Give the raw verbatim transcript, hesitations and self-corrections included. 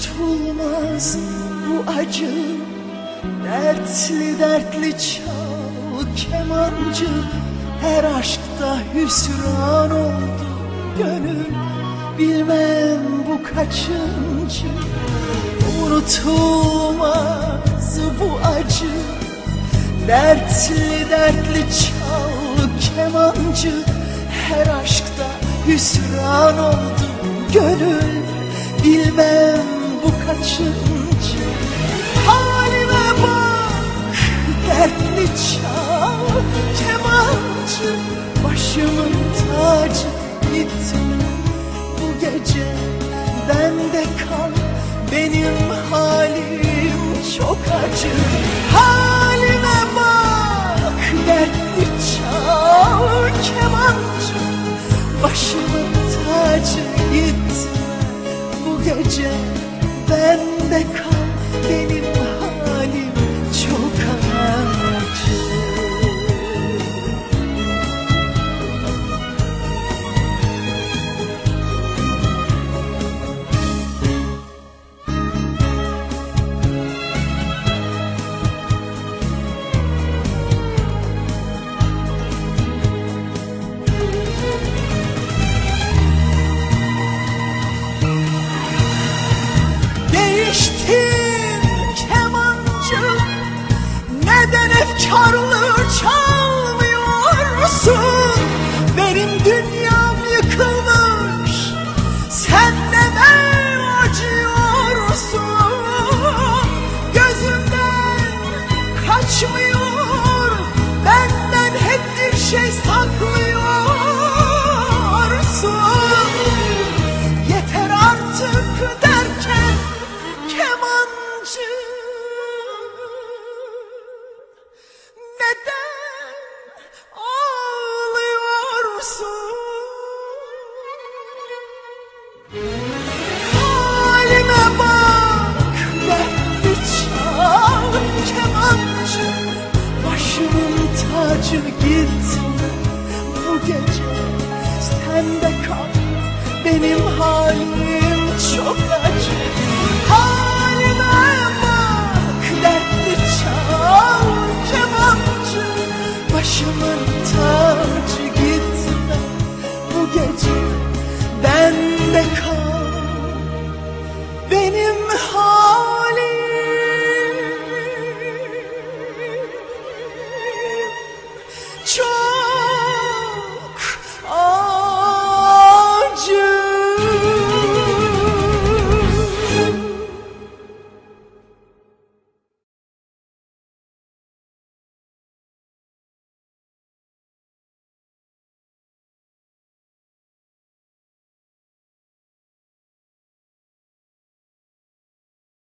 Unutulmaz bu acı, dertli dertli çal kemancı. Her aşkta hüsran oldu gönül, bilmem bu kaçıncı. Unutulmaz bu acı, dertli dertli çal kemancı. Her aşkta hüsran oldu gönül, bilmem bu kaçıncı. Halime bak, dertli çal kemancı. Başımın tacı gitme bu gece, bende kal, benim halim çok acı. Halime bak, dertli çal kemancı. Başımın tacı gitme bu gece, bende kal, benim halim çok acı. Değiştin kemancı, neden efkarlı çalmıyorsun? Benim dünyam yıkılmış, sen neden acıyorsun? Gözümden kaçmıyor, benden hep bir şey saklıyorsun. Yeter artık derken kemancı, neden ağlıyorsun? Halime bak, dertli çal kemancı. Başımın tacı gitme bu gece, sen de kal, benim